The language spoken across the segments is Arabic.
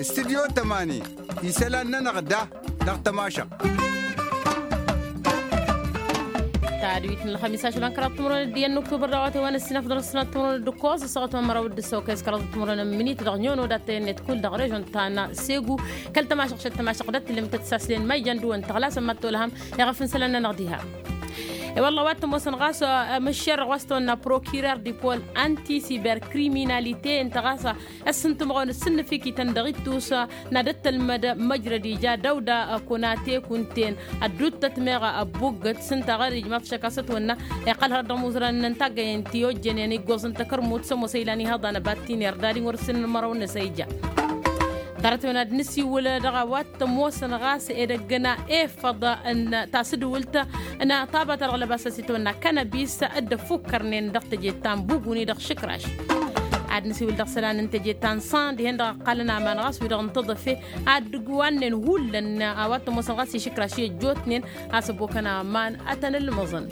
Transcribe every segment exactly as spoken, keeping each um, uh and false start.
استديو تماني يسالنا نغدا دغ تماشق تعريف الخميس عشان كرات تمرون ديال أكتوبر رواتي وانا السنة في درسنا تمرون الدكوز صوت مرة ود السوكيس كرات تمرون مني تدغنيون ودات نت كل دغريجون تاعنا سيغو كل تماشق شت تماشق دات اللي متتساسلين ما يجندو انت خلاص ما تقولهم يغفن سلنا نغديها والله وقت موسن غاس مشير غاستون بروكيرور دي بول انتي سيبر كريميناليتي انت غاسا السنت مغون السن فيكي تندغيتوس ندت المد مجردي جا دودا كوناتي كنتين ادوت تمغا ابوغت سنت غاري ما فشكاست ونا يقال هذا موزران ننتاغ انتيو جنيني غوز انت كرموت سمو سيلاني هذا نباتين يرداري ورسن مرون سيجا ترتنا نسي ولا دغوات موسن غاس إدجنا إيه فضا أن تاسد ولتا أنا طابة الغلبة سيتونا كان بيس أد فكرني دقت جيتان بوجوني دق شكراش عاد نسي ولد سلان أنت جيتان صان دي هندا قالنا ما نغاس ويدا نتضفي عاد جوان هولن أوات موسن غاس شكراشي جوتنين حسبوكنا مان أتن المظن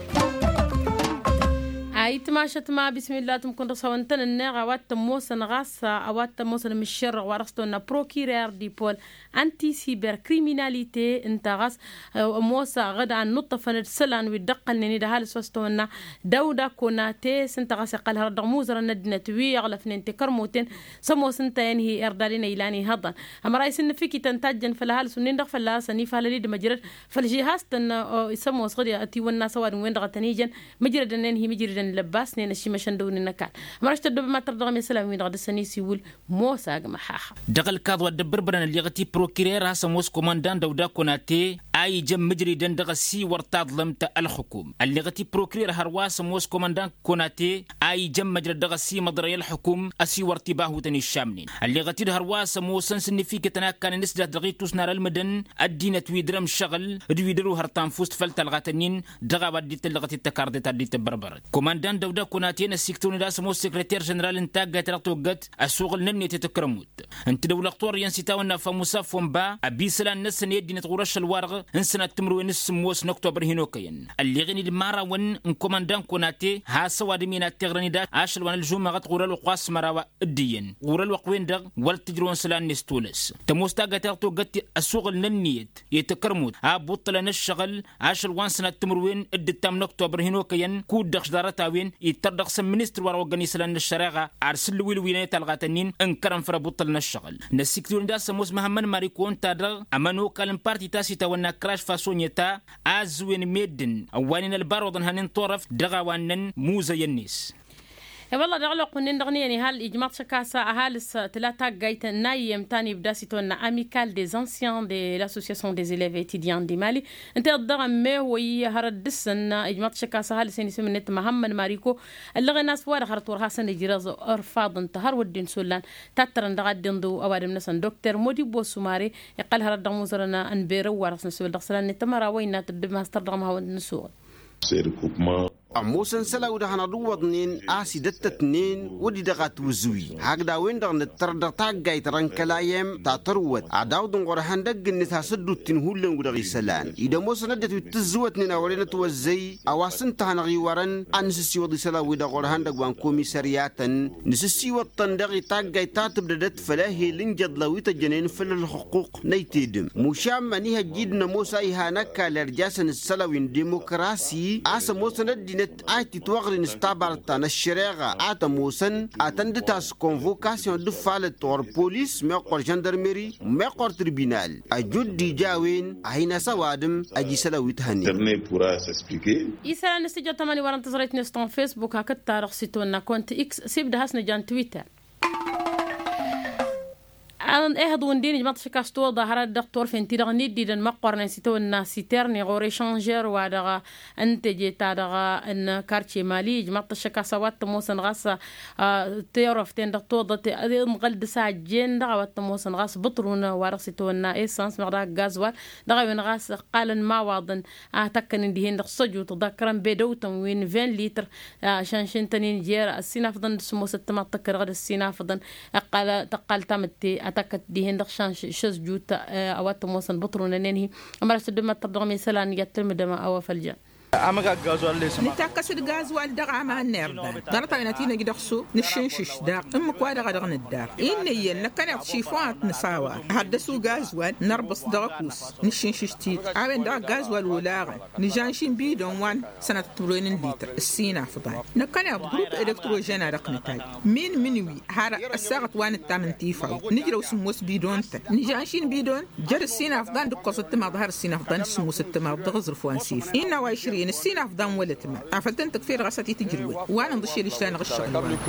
أي تماشت ما بسم الله تمكن رسوانتن النغا وات موسن غاسا أوات موسن مشر ورستونا بروكيرور دي بول أنتي سيبر كريميناليتي انت غاس موسى غدا عن نطفن السلان ويدقل نيني ده هالس وستونا دودا كوناتي سنت غاس قال هرد موزر ندنا توي غلف ننتي كرموتين سمو سنت ينهي إردالينا إلاني هضن أما رئيس إنفيكي تنتاجن فلهالس ونين دغ فلهالس ني فهالليد مجرد فالجهاز تن يسمو صغير أتي والناس وين وين دغتنيجن مجرد ننهي مجرد لباس نين الشي مشان دون النكال مرش تدب ما ترضى من سلام من غد السنيس يقول موسى محاخ دقل كاض ودبر برنا اللي غتي بروكيرير هسا موس كوماندان دودا كوناتي اي جم مجري دندغ سي ورتاد لمت الحكوم اللي غتي بروكيرير هرواس موس كوماندان كوناتي اي جم مجري دغ سي مدري الحكوم اسي ورتباه تني الشامنين اللي غتي هرواس موسن سنفيك تنا كان نسدا دغيتوس نار المدن ادينا تويدرم شغل دويدرو هرتان فوست فلت الغاتنين دغا وديت اللي غتي تكاردت اديت بربر كوماندان دودا كوناتين السيكتون دا سمو سكرتير جنرال انتاج تلقتوقت السوق النمني تتكرموت انت دولة طور ينسيتاونا فمصاف ومبا ابي سلان نس يدي نتغرش الورغ انسنا تمرو نس موس نكتوبر هينوكين اللي غني المارا ون كوماندان كوناتي ها سواد مينا تغرني دا اشل وان الجمعة غتغور القاس مراوا الدين غور الوقوين دغ والتجرون سلان نستولس تموستاغا تلقتوقت السوق النمني يتكرموت ها بطل نشغل اشل وان سنة تمروين ادتام نكتوبر هينوكين كود دخش دارتاوين يتردق سم منستر وروغاني سلان الشراغة عرسل ويل ويناية الغاتنين انكرم فربطلنا الشغل نسيكتون دا سموس محمد ماريكون تادر امانو كالن بارتي تاسي تاونا كراش فاسونيتا ازوين ميدن اوانين البارودن هنين طرف دغاوانن موزا ينيس والله دغلو قنين دغني يعني هال إجماع شكاسة هالس ثلاثة جايت نايم تاني بداسيتون أميكال des anciens de l'association des élèves étudiants du Mali أنت الضغم ما هو يهردسن إجماع شكاسة هالس يعني سمنت محمد ماريكو اللي غناس وارد خرطور حسن جراز أرفاض انتهر ودين سولان تاترن دغدين دو أوادم نسن دكتور مودي بوسوماري يقال هرد موزرنا أنبيرو ورسن سول دغسلان نتمرا وين تدب ما استردغم هو النسوق موسن سلاو ده هنادو وضنين آسي دتتنين ودي دغات وزوي هاقدا وين دغن التردر تاقاي ترانكلايم تاتروت عداو دنغور هندق النسا سدو التنهولن ودغي سلان إذا موسن ندتو تزوتنين أولين توزي أواسن تهنغي ورن أنسسي وضي سلاو دغور هندق وان كوميسارياتن نسسي وطن دغي تاقاي تاتب ددت فلاهي لنجد لوي تجنين فل الحقوق نيتيدم مشام منيها جيدنا موسى إهانكا لرجاسن السلاوين ديمقراسي آسا موسن الدين آتي توغرين استابرتان الشريغة آتا موسن آتندتاس كونفوكاسيون دفالة طور بوليس ميقور جندرميري ميقور تربينال أجود دي جاوين أهينا سوادم أجي سلاويت هني إيسا نستجو تماني وران تزريت نستون فيسبوك هكتا رخصيتونا كونت إكس سيب ده هسنا جان تويتر أنا إيه هذون دين جماعة شكاستو ظهر الدكتور في انتظار ندي دن مقارنة سيتو الناس ترني غوري شانجر وادغا أنت جيت دغا إن كارتشي مالي جماعة شكاسوات موسن غاس تيرف تين دكتور ضت مغلد ساعة جين دغا وات موسن غاس بطرون ورسيتو النا إيسانس مغدا غازوال دغا وين غاس قال ما واضن أتكن دهين دغ صجو تذكرن بدوتم وين عشرين لتر شانشين تنين جير السينافضن سموس التمات تكر غد السينافضن قال تقال تمتي تكت دي هندق شان شز جوتا أوات موسن بطرون ننهي أمر سدما تبدغ مثلا يترم دما أو فلجا أما غازوال ليس نتاكسد غازوال دغ ما النير درتا نتينا قدخسو نشنشش داق ام كوادا غدغن الدار إن ين كان شيفات نساوا حدسو غازوال نربص دغكوس نشنشش تي عين دغ غازوال ولاغ نجانشين بيدون وان سنة تمرين لتر السينا فضاي نكان جروب الكتروجين رقنتاي مين منوي هار الساعه وان الثامن تيفا نجرو سموس بيدون نجانشين بيدون جر السينا فضان دقصت ما ظهر السينا فضان سموس التما بغزر فوانسيف إن وعشرين السينا فضان ولتما عفتن تكفير غساتي تجروي وانا نضشي لشتان غشغل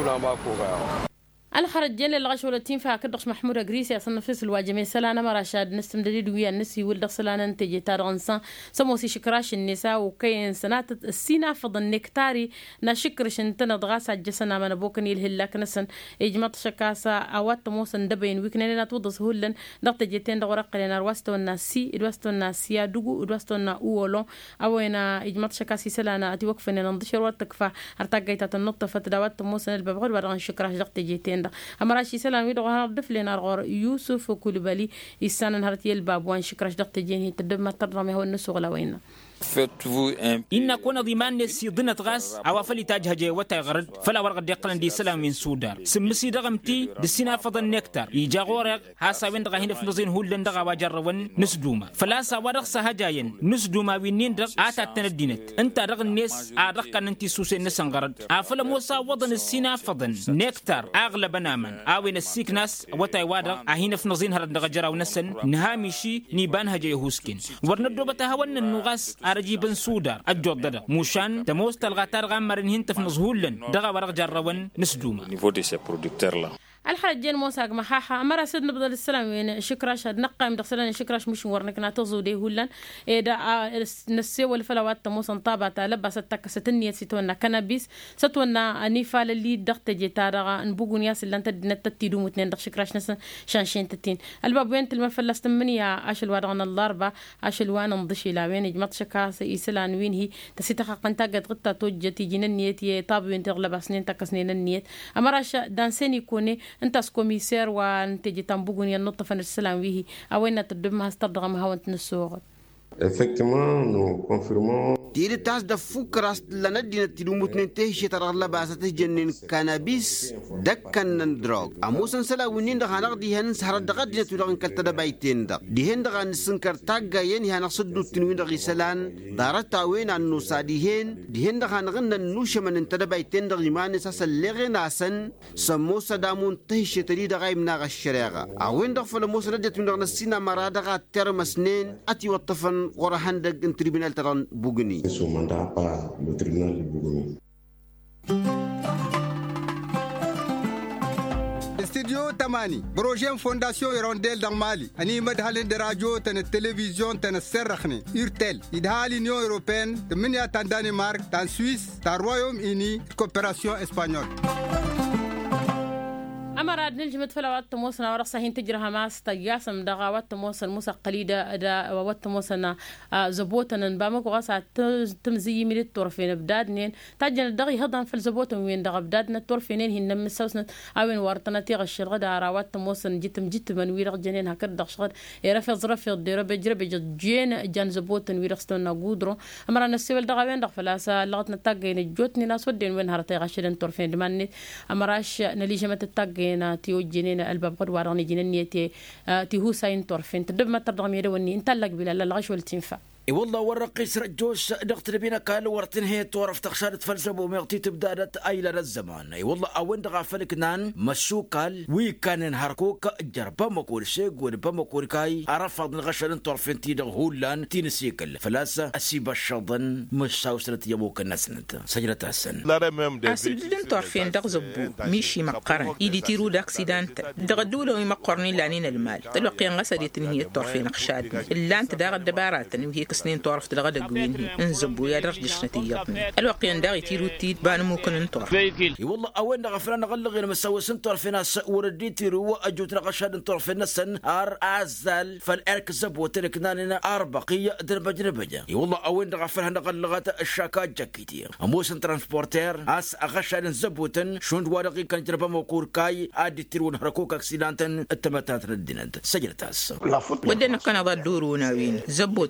الخرج جل الغشولتين فاكدخش محمود غريسي اصلا نفس الواجمي سلانا مراشاد نستمدد ويا نسي ولد سلانا نتجي تارغنسان سموسي شكراش النساء وكاين سنات السينا فضل نكتاري نشكرش انتنا ضغاس عجسنا من بوكن يلهلاك نسن اجمط شكاسا اوات موسن دبين ويكننا توضس هولن ضغط جيتين دغرق لنا رواستو الناسي الواستو الناسيا دوغو الواستو النا اولو اوينا اجمط شكاسي سلانا اتي وقفنا ننضشر واتكفا ارتقيت النقطه فتداوات موسن الببغل برغن شكراش ضغط جيتين أمراشي سلام ويدو هردف لنا الغور يوسف وكولبالي يسان هرتي الباب وان شكرش دقت جيني تدب ما ترمي هو النسوغ لوينا إن كون ضمان نسي ضنة غاز عوافلي تاجها جي وتغرد فلا ورقة ديقلن دي سلام من سودار سمسي دغمتي دسينا فضل نكتر يجا غورق هاسا وين دغا هنا فلزين هولن دغا واجرون نسدوما فلا سوارق سهجاين نسدوما وينين دغ آتا تندينت انت دغ الناس آرق كان انتي سوسي نسنغرد عفلا موسى وضن السينا فضل نكتر أغلب من آوين السيك ناس وتاي وادغ أهين فنزين هرد دغا جراو نسن نهاميشي نيبان هجا يهوسكين ورندو بتهاون النغاس أرجيبن سودار الجودة موشان تموست الغاتار غامرين هنت في نزهولن دغا ورق جرون نسدوما نيفو دي سي برودكتور لا الحرجين موساق محاحة مرة سيدنا بدل السلام وين شكراش نقام دخلنا شكراش مش ورنك ناتوزو دي هولن إذا نسي والفلوات تموسن طابة لبس تكستني ستونا كنابيس ستونا أنيفا للي دخت جتارا نبوغون ياس اللي أنت نتتيدو متنين دخ شكراش نسن شانشين تتين الباب وين تلمفلست منيا أشل وادغنا الضربة أشل وانا نضشي لا وين جمط شكاس يسلان وين هي تسيتخ قنتا قد غطا توجتي جين النيت طاب وين تغلب سنين تكسنين النيت أمراش دانسين يكوني انت كوميسير وانت جيتان بوغون ينط فن السلام ويه اوين تدم هستدغم هاونت نسوغ Effectivement, nous confirmons. تيري تاس دفوك راس لنا دينا تيرو متنتهي شتر الله جنين كانابيس دكان دروغ اموسن سلا ونين دغا نغدي هن سهر دغا دينا تودغن كالتدا بايتين دغ دي هن دغا نسنكر تاقا ين هن نصدو التنوين دغي سلان دارتا وين عن نوسا دي هن دي هن دغا نغن النوشة من انتدا بايتين دغ يمان ساسا اللغي ناسن سموسا دامون تهي شتري دغا يمناغ الشريغة اوين دغ فلموسا ردت من دغ نسينا مرا دغا ترمسنين اتي وطفن ورهان دغ تريبينال تران بوغني Ce mandat par le tribunal de Bougouni. Studio Tamani, projet Fondation Hirondelle dans Mali. Ani madhalin de radio, de télévision, de serrakhni, Urtel. Idhal Union européenne, de Minia tan Danemark, tan Suisse, tan Royaume-Uni, coopération espagnole. أمر نلجمت فلا وقت موسنا ورقصة هين تجرها ماس تجاسم دغا وقت موسن موسى قليدة دا وقت موسنا زبوتنا نبامك وغاسة تمزي من الطرفين بدادنين تاجنا دغي هضم في الزبوتن وين دغا بدادنا الطرفينين هن مسوسنا أوين ورطنا تيغ الشرغة دا وقت موسن جتم جت من ويرق جنين هكذا دغ شغد يرفض رفض ديرو بجرب جين جان زبوتن ويرقستنا قودرو أمر نسيول دغا وين دغ فلاسا لغتنا تاقين جوتني ناس ودين وين هرتي غشرين طرفين دماني أمراش نليجمت التاقين تيو جنين الباب قد واراني جنين تي تي ساين طرفين تدب ما ترضى ميروني انت لك بلا لا الغش والتنفع اي والله ورقيس رجوش دقت بينا قال ورتن هي تورف تخشات تفلسب ومغتي تبدادت ايلا الزمان اي والله اوين دغا فلكنان مشو قال وي كان هركوك جربا مقول شيق وربا مقول كاي عرفض الغشن طرفين تي هولان تي نسيكل فلاسه اسيب الشضن مش ساوسرت يبوك النسنت سجلت السن لا ميم دي اسدن طرفين دغ زبو ميشي مقرن يدي تيرو داكسيدانت دغ دوله مقرني لانين المال تلقي غسدت هي الطرفين خشاد الا انت دغ الدبارات وهي سنين طرف تلغدا قوين انزبوا يا درجة نتيجتنا الوقيان داغي تيرو تيت بان ممكن نطرف اي والله اوين غفرنا غلغ غير مسوي سنتور في ناس ورديت رو اجوت غشاد نطرف في ناس نهار ازل فالارك زبو تركنا اربقيه درب جربجه اي والله اوين غفرنا غلغات الشاكات جاكيتي اموسن ترانسبورتير اس غشاد زبوتن شوند ورقي كان جربا موكور كاي ادي تيرون هركوك اكسيدانتن التمتات ردينت سجلتاس ودنا كان ضدورونا وين زبوتنا غشاد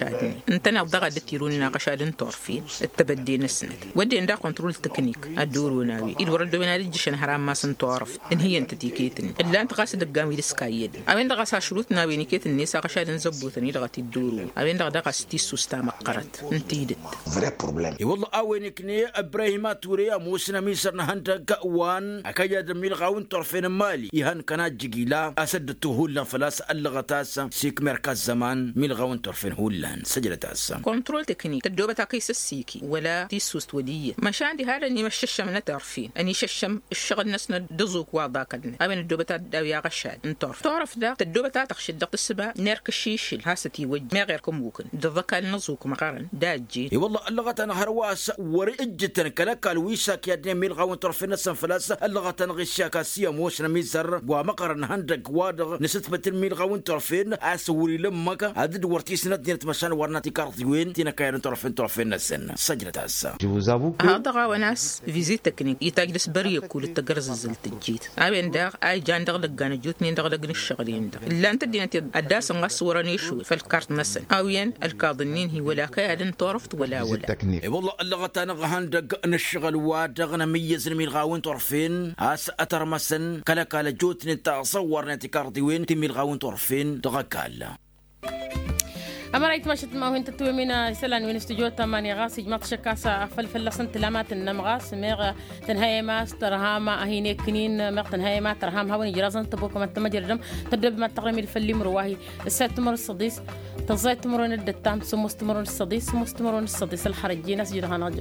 قشادني انت نضغط التيروني قشادن طرفين التبدين السند ودي اندا كنترول تكنيك ادورو ناوي يدور دوينا رجشن حرام ما سنتعرف ان هي انت تيكيتني الا انت قاصد دقامي دسكايد اوين دغا شروط ناوي نيكيت الناس قشادن زبوتني دغتي الدورو اوين دغا دغا ستي سوستا مقرت انتيدت فري بروبليم والله اوينكني ابراهيم توريا موسنا ميسرنا هندا وان اكايا دميل غاون طرفين مالي يهان كانت جيلا اسدته هولا فلاس اللغتاس سيك مركز زمان ميل غاون طرفين هولان سجلت اسا كنترول تكنيك تدوبه تاكيس السيكي ولا تيسوس وديه مش عندي هذا اني مش الشم نتعرفين اني ششم الشغل نسنا دزوك واضا كدنا ابن الدوبه تاع يا غشاد انتعرف تعرف ده الدوبه تاع تخشد دق السبا نيرك الشيشل هاستي وج ما غيركم ممكن دذكر نزوك مقارن داجي اي والله اللغه انا هرواس ورجت كلك الويساك يا دي ميل غاون طرفين نسن فلاس اللغه غشاك سيا موشنا ميزر ومقرن هندق وادغ نستبت الميل غاون طرفين اسوري لمك هاد ورتي سنه ديرت مشان ورناتي كارت وين تينا كاين طرفين طرفين نسن سجلت هسه هذا غا ناس فيزيت تكنيك يتاجلس بري كل التجرز زلت الجيت ابين داغ اي جان دغ لغانا جوتني دغ لغن الشغلين دغ الا انت دينا اداس نصورني شو في الكارت نسن اوين الكاظنين هي ولا كادن طرفت ولا ولا اي والله اللغه انا هندق نشغل وادغ نميز الميل غاون طرفين هاس اترمسن كلا كلا جوتني تصورنا تكارتي وين تميل غاون طرفين دغ كالا أما رأيت مشت ما هو أنت توي من سلان وين استجوا تمانية غاس جمعت شكاسة فلفل سنت لامات النمغاس ميغ تنهاية ما ترهاما أهيني كنين ميغ تنهاية ما ترهام هوني جرازن تبوك ما تمجر دم تبدأ بما تقرمي الفلي مرواهي السات تمر الصديس تنزايت تمرون الدتام سموس تمرون الصديس سموس تمرون الصديس الحرجين سجلها نجم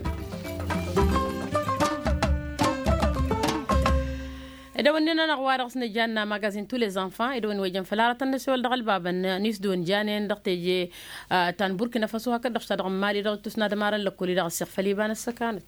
إذا وننا نغوار غصن جانا ماغازين تو لي زانفان إذا ون وجن فلارة النسوال دغل بابا نيس دون جانين دغتي تان بوركينا فاسو هكا دغشتا دغ مالي دغ تسنا دمارن لكولي دغ السيخ فليبان السكانت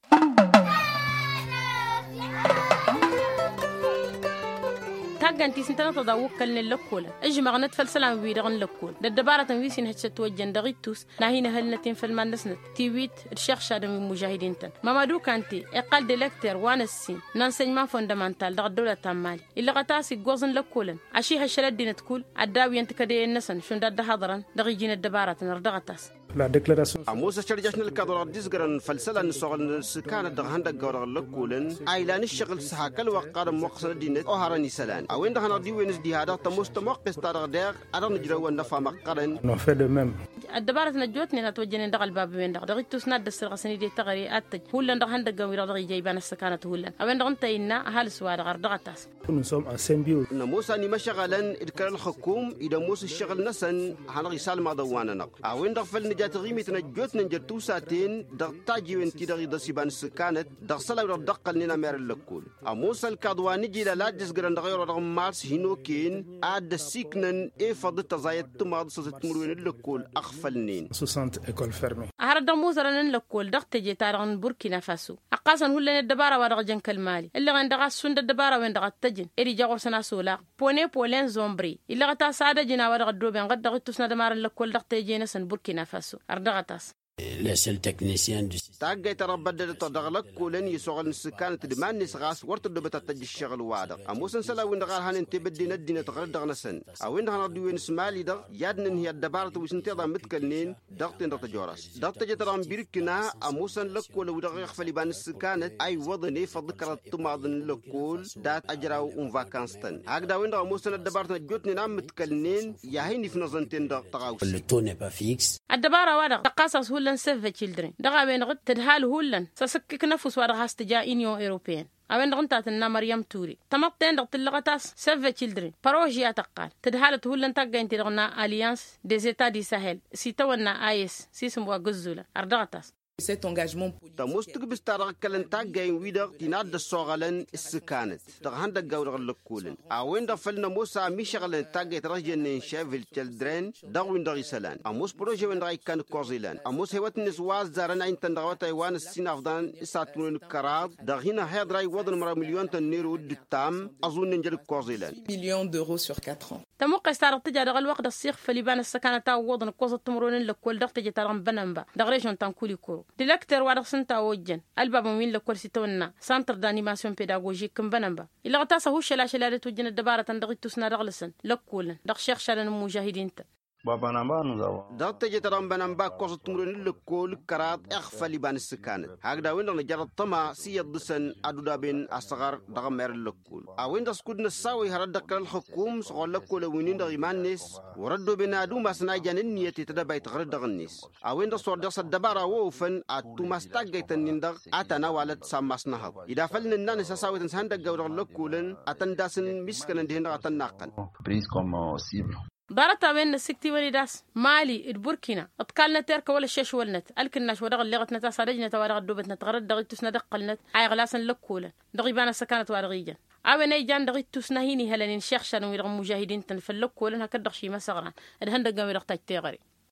تاغانتي سنتنا تداوك كلن لكولا اجي مغنت فلسلام بيدغن لكول ددبارة تنويسين هتشت وجن دغيتوس ناهينا هلنتين فلمان نسنت تيويت الشيخ شادم مجاهدين تن مامادو كانتي اقل ديلكتر وانا السين نانسينمان فوندامنتال دغ الدولة تامالي إلا غتاسي غوزن لكولن عشي هالشلد دين تقول عداوي انت كدي النسن شون داد حضرا دغي جين الدبارة نردغتاس la déclaration amosa charjashna الكادر ديزغران فلسلا نسوغن سكان دغهند غور لكولن ايلان الشغل سحاكل وقار موقسن دينت او هراني سلان اوين دغنا دي وينس دي هذا تمست موقس تار دغ ادن نجرو نفا مقرن نو في دو ميم الدبارة نجوتني نتوجن دغ الباب وين دغ دغ توسنا دسر غسني دي تغري ات هولن دغهند غوير دغ جيبان السكانه هولن اوين دغ انتينا هال سوا دغ دغتاس نسوم ان سيمبيو نموسا ني مشغلن ادكر الحكوم اذا موس الشغل نسن هنغي سالما دوانا نق اوين دغ فل نجات غيمت نجوت ننجر توساتين دغ تاجي وين تي دغ دسيبان سكانت دغ سلا دقل نينا مير لكول اموسا الكادواني جي لا دسغران دغ دغ مارس هينوكين اد سيكنن اي فض تزايد تماد سوت مروين لكول اخفلنين ستين ايكول فيرمي هرد موزرن لكول دغ تجي تارغن بوركينا فاسو اقاسن هولن الدبارة ودغ جنكل مالي اللي غندغ سوند الدبارة وين دغ تجن ادي جاغور سنا سولا بوني بولين زومبري اللي غتا ساده جنا ودغ دوبن غد دغ توسنا دمار لكول دغ تجي نسن بوركينا فاسو اردغتاس les seuls techniciens du تاجي تربد تدغلك كولن يسوغن سكان تدمان نسغاس ورت دبت تجي الشغل وادا اموسن سلا وين دغال هان انت بدينا الدين تغر دغنسن او وين هان دوين سمالي دغ يادن هي الدبارت وسنتي ضم متكلنين دغتين دغ تجورس دغ تجي ترام بيركنا اموسن لك ولا ودغ يخفلي بان السكانت اي وضني فذكرت تماضن لكول دات اجراو اون فاكانستن هكذا وين دغ اموسن الدبارت جوتني نام متكلنين يا هيني في نظنتين دغ تغاوس le taux n'est pas fixe الدبارة وادا تقاصص هولن سيف تشيلدرن دغا بين غد تدهال هولن سسكك نفس وادا هاستجا انيو اوروبيان اوين دغنتات النا مريم توري تمطين دغت اللغتاس سيف تشيلدرن بروجي تقال تدهال هولن تاغا انت دغنا اليانس دي زيتا دي ساحل سيتونا ايس سيسموا غزولا اردغتاس cet engagement تمستق بستار كلن تاجين ويدر تناد الصغلن السكانت تغهند الجور لكولن اوين دفلنا موسى ميشغل تاجي ترجن شافل تشلدرن داوين دغ سلان اموس بروجي وين راي كان كوزيلان اموس هوت نسواز زارنا انت دغوت ايوان السين افضان اساتون كراد دغينا هاد راي وضن مر مليون تنيرو دتام اظن نجل كوزيلان مليون دورو sur quatre ans تموقع استار تجا دغ الوقت السيخ فليبان السكانه تا وضن كوز تمرون لكول دغ تجي ترم بنمبا دغ ريجون تانكولي كورو ديلكتر وادغ سنتا وجن الباب مين لكول سيتونا سنتر دانيماسيون بيداغوجيك كمبنمبا الا غتاسا هو شلا شلا توجن الدباره تندغ تسنا دغلسن لكولن دغ شيخ شلن مجاهدين دغت جتران بنام باكوس تمرن لكول كرات اخفلي بان السكان هكذا وين نجرب طما سيد دسن ادودا بين اصغر دغمر لكول اوين دسكود نساوي هردك الحكوم سقول لكول وينين دغيمانيس وردوا بنادو مسنا جنن نيتي تدبي تغرد دغنيس اوين دصور دس الدبارة ووفن اتو مستاجيت النندغ اتنا والد سامسنها اذا فلن الناس ساوي تنسهندق جور لكولن اتنداسن مسكن دهن اتناقن دارتا بين السكتي وليداس مالي البوركينا اتقالنا ترك ولا الشش ولنت الكناش ودغ اللغتنا تصارجنا توارغ دوبتنا تغرد دغ تسنا دقلنت اي غلاسن لكولا دغ بان سكانت وارغيجا اوي جان دغ تسنا هيني هلن شيخ شنو مجاهدين تنفلك ولا هكدغ شي ما صغرا الهند قوي دغ تاجتي غري